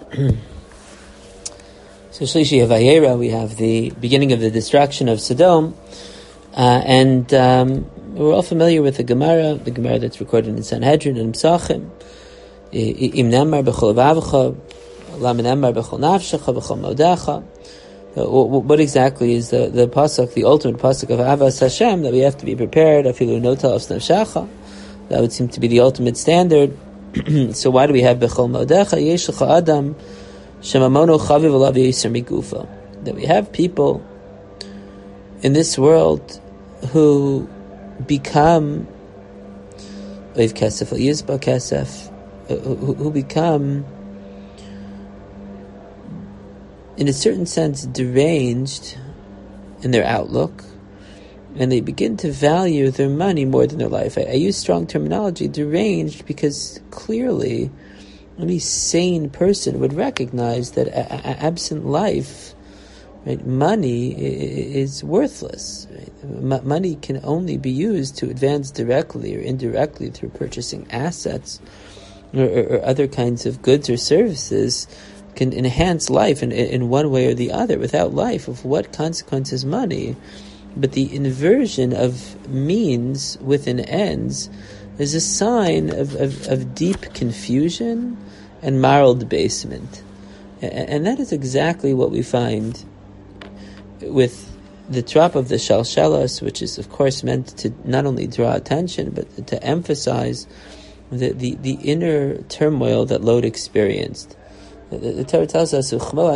So Shlishi Vayera, we have the beginning of the destruction of Sodom, and we're all familiar with the Gemara that's recorded in Sanhedrin and Psachim. Im nemar b'chol vavcha, lam nemar b'chol nafshecha, b'chol modecha. What exactly is the pasuk, the ultimate pasuk of Avas Hashem, that we have to be prepared? Afilu nota of nafshecha. That would seem to be the ultimate standard. So why do we have b'chol modecha? Yesh lecha adam shemamono chaviv alav yisur migufa. That we have people in this world who become oiv kesef yizba kesef, who become, in a certain sense, deranged in their outlook, and they begin to value their money more than their life. I use strong terminology, deranged, because clearly any sane person would recognize that absent life, right, money is worthless. Right? Money can only be used to advance directly or indirectly through purchasing assets or other kinds of goods or services, can enhance life in one way or the other. Without life, of what consequence is money? But the inversion of means within ends is a sign of deep confusion and moral debasement. And that is exactly what we find with the trop of the Shalshelas, which is, of course, meant to not only draw attention, but to emphasize the inner turmoil that Lot experienced. The Torah tells us,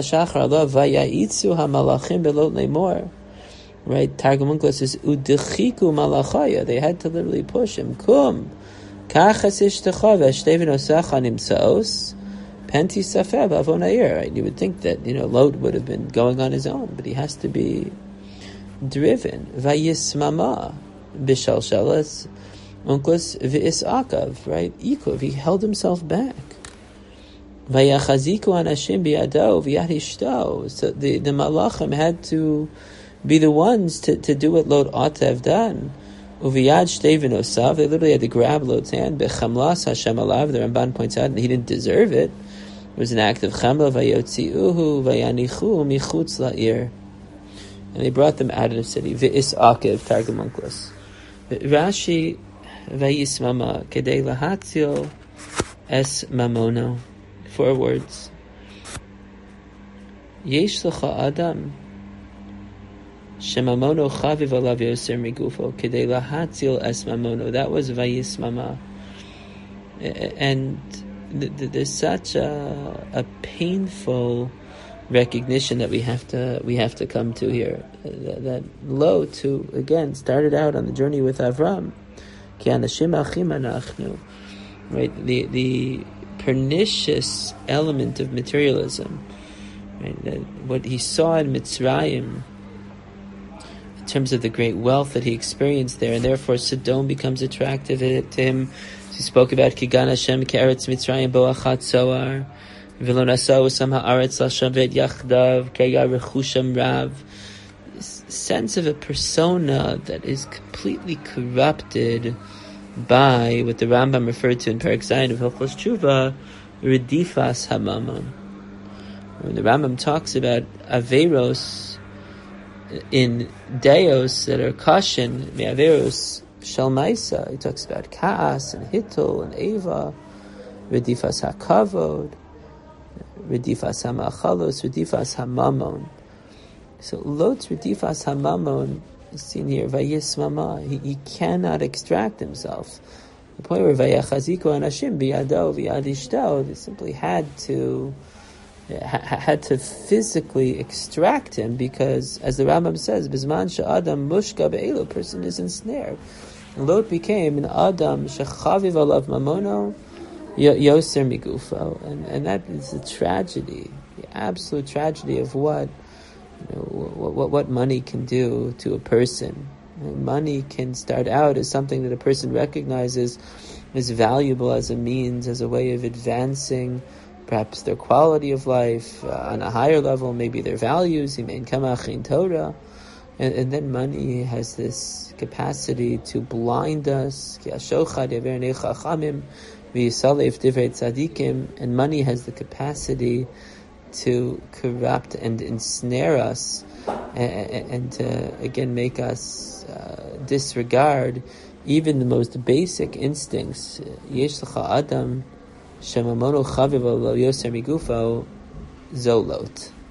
right? Targum Onkelos says, "Udechiku malachaya." They had to literally push him. Kum, kachas ishtecha v'shtevin osacha nimtzaos, penti safeh b'avonair. Right? You would think that Lot would have been going on his own, but he has to be driven. Vayismama b'shalshelas Onkelos v'isakav. Right? Ikuv. He held himself back. Vayachaziku anashim biyado v'yad ishto. So the malachim had to be the ones to do what Lot ought to have done. Uviyad shtevin osav, they literally had to grab Lot's hand. Bechamlas Hashem alav, the Ramban points out, and he didn't deserve it. It was an act of chamla. Vayotziuhu vayanichu michutz la'ir, and they brought them out of the city. V'is Targum Onkelos. Rashi vayismama kedei lahatzil es mamono. 4 words. Yesh lecha adam shemamono chaviv alav yoser migufo kedei lahatzil es mamono. That was vayismama. And there's such a painful recognition that we have to come to here. That Lot, who again started out on the journey with Avram, ki anashim achim anachnu, right? The pernicious element of materialism, right? That what he saw in Mitzrayim, in terms of the great wealth that he experienced there, and therefore Sodom becomes attractive to him. He spoke about Kigan Hashem Ke'eretz Mitzrayim Bo'achat Zoar V'lo Nasau Sam Ha'aretz L'Shavet Yachdav Ke'ya Rechusham Rav. Sense of a persona that is completely corrupted by what the Rambam referred to in Perek Zayin of Hilchos Tshuva, Redifas Hamamon. When the Rambam talks about Averos in Deos that are Kashin, Averos Shalmaisa, he talks about Kaas and Hittul and Eva, Redifas HaKavod, Redifas HaMachalos, Redifas HaMamon. So Lot's Redifas HaMamon is seen here, Vayismama. He cannot extract himself. The point where Vayachaziku Anashim Biyado V'yad Ishto, they simply had to physically extract him, because, as the Rambam says, Bizman she'adam mushka be'elu, person is ensnared. And Lot became an Adam shechaviv alav mamono yoser migufo, and that is the tragedy, the absolute tragedy of what money can do to a person. Money can start out as something that a person recognizes as valuable, as a means, as a way of advancing perhaps their quality of life on a higher level, maybe their values, in Torah. And then money has this capacity to blind us. v'yisalef divrei tzadikim, and money has the capacity to corrupt and ensnare us, and to again make us disregard even the most basic instincts. Yesh l'cha adam shemamono chaviv lo yoser migufo zolot.